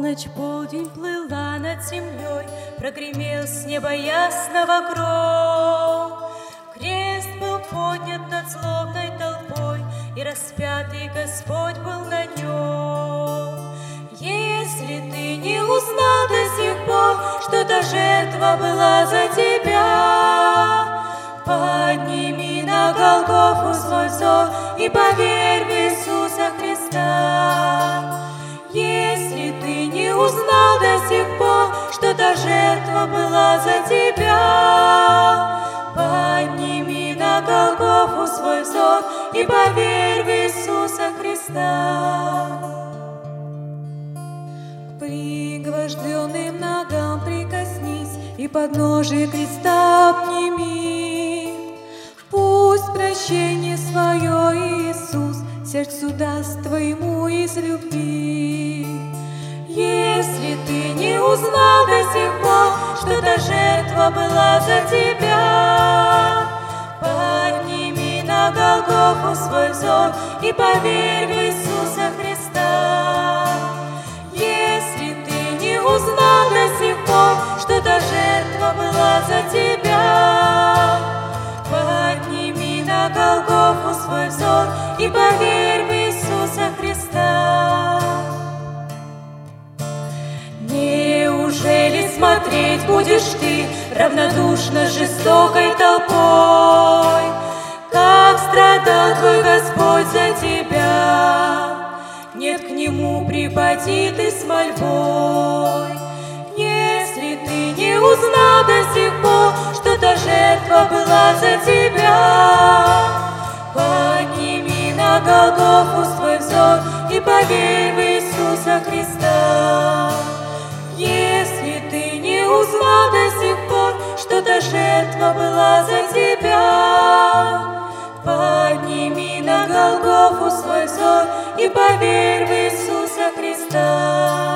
Полночь, полдень плыла над землей, прогремел с неба ясного гром. Крест был поднят над злобной толпой, и распятый Господь был на нем. Если ты не узнал до сих пор, что та жертва была за тебя, подними на Голгофу свой взор и поверь в Иисуса Христа. Если ты не узнал до сих пор, что та жертва была за тебя, подними на Голгофу свой взор и поверь в Иисуса Христа. К пригвожденным ногам прикоснись и подножие креста обними. Пусть прощение свое Иисус сердцу даст твоему из любви. Если ты не узнал до сих пор, что та жертва была за тебя, подними на Голгофу свой взор и поверь в Иисуса Христа. Если ты не узнал до сих пор, что та жертва была за тебя, подними на Голгофу свой взор и поверь в Иисуса Христа. Неужели смотреть будешь ты равнодушно жестокой толпой, как страдал твой Господь за тебя? Нет, к Нему припади ты с мольбой. Если ты не узнал до сих пор, что та жертва была за тебя, подними на Голгофу свой взор и поверь в Иисуса Христа. Если ты не узнал до сих пор, что та жертва была за тебя, подними на Голгофу свой взор и поверь в Иисуса Христа.